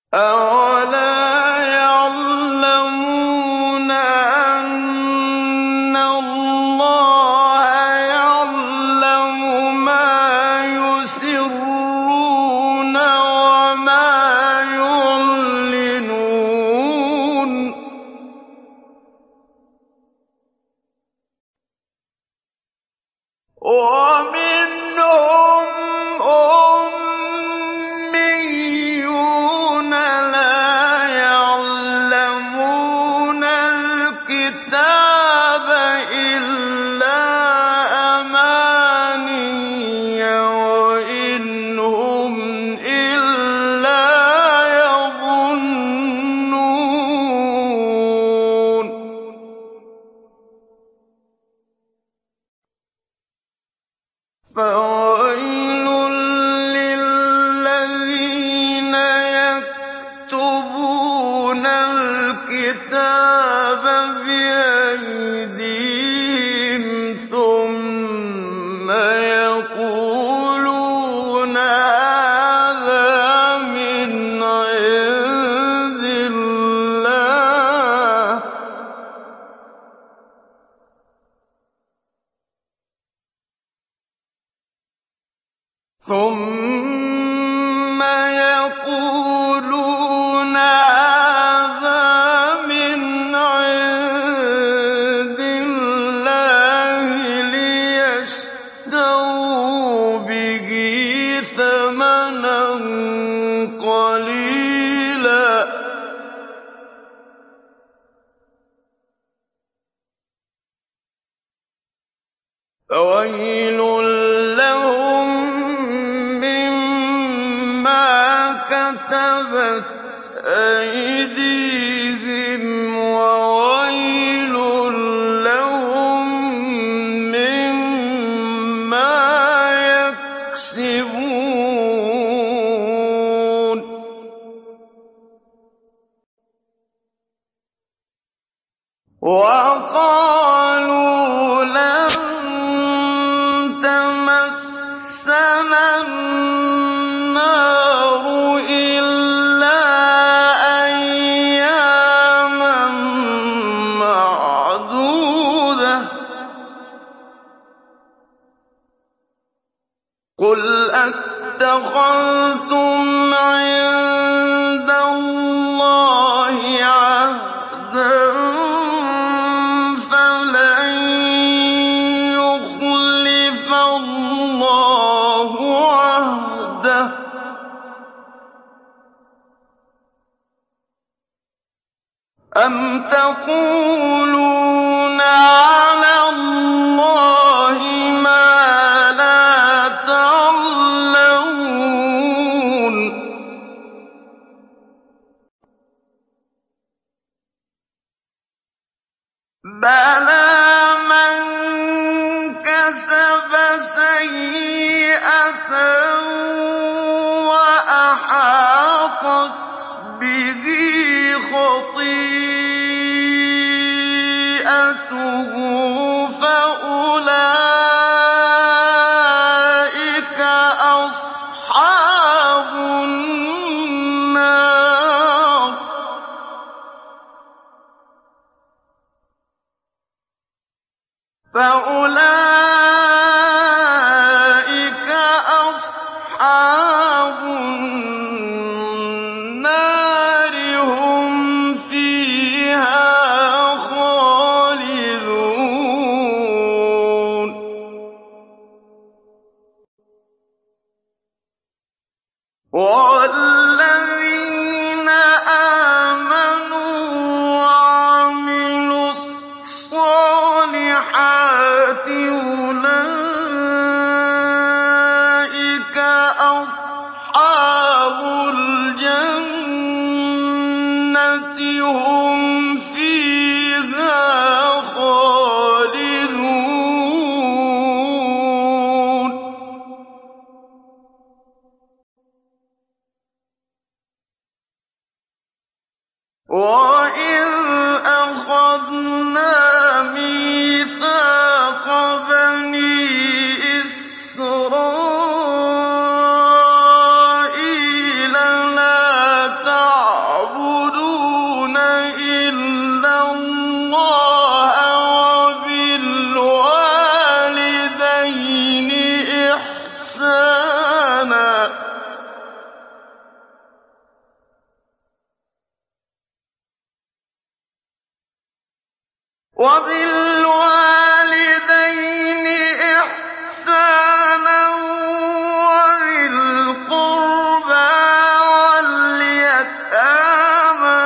أَوَلَا يَعْلَمُونَ أَنَّ اللَّهَ يَعْلَمُ مَا يُسِرُّونَ وَمَا يُعْلِنُونَ وَمِنْهُمْ أُمِّيُّونَ لَا يَعْلَمُونَ الْكِتَابَ إِلَّا أَمَانِيَّ وَإِنْ هُمْ إِلَّا يَظُنُّونَ فَوَيْلٌ لِّلَّذِينَ يَكْتُبُونَ الْكِتَابَ بِأَيْدِيهِمْ ثُمَّ يَقُولُونَ هَٰذَا مِنْ عِندِ اللَّهِ لِيَشْتَرُوا بِهِ ثَمَنًا قَلِيلًا ۖ فَوَيْلٌ لَّهُم مِّمَّا كَتَبَتْ أَيْدِيهِمْ وَوَيْلٌ لَّهُم مِّمَّا يَكْسِبُونَ وَقَالُوا لَن تَمَسَّنَا النَّارُ إِلَّا أَيَّامًا مَّعْدُودَةً ۚ قُلْ أَتَّخَذْتُمْ عِندَ اللَّهِ عَهْدًا فَلَن يُخْلِفَ اللَّهُ عَهْدَهُ ۖ أَمْ تَقُولُونَ عَلَى اللَّهِ مَا لَا تَعْلَمُونَ بَلَىٰ مَن كَسَبَ سَيِّئَةً وَأَحَاطَتْ بِهِ خَطِيئَتُهُ فَأُولَٰئِكَ أَصْحَابُ النَّارِ هُمْ فِيهَا خَالِدُونَ وَالَّذِينَ آمَنُوا وَعَمِلُوا الصَّالِحَاتِ أُولَٰئِكَ أَصْحَابُ الْجَنَّةِ ۖ هُمْ فِيهَا خَالِدُونَ وَإِذْ أَخَذْنَا مِيثَاقَ بَنِي إِسْرَائِيلَ لَا وَبِالْوَالِدَيْنِ إِحْسَانًا وَذِي الْقُرْبَىٰ وَالْيَتَامَىٰ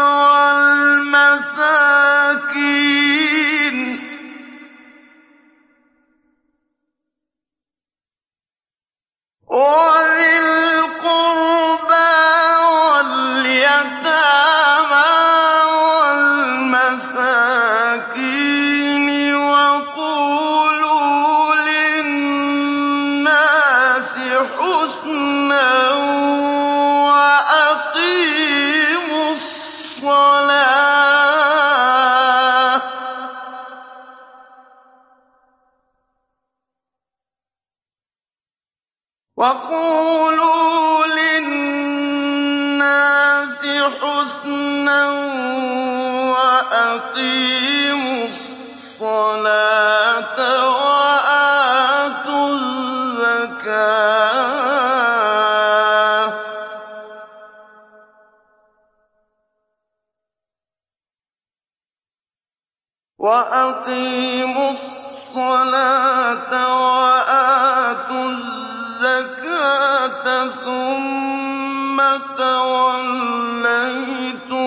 وَالْمَسَاكِينِ وَقُولُوا لِلنَّاسِ حُسْنًا وَأَقِيمُوا الصَّلَاةَ وَآتُوا الزَّكَاةَ ثُمَّ تَوَلَّيْتُم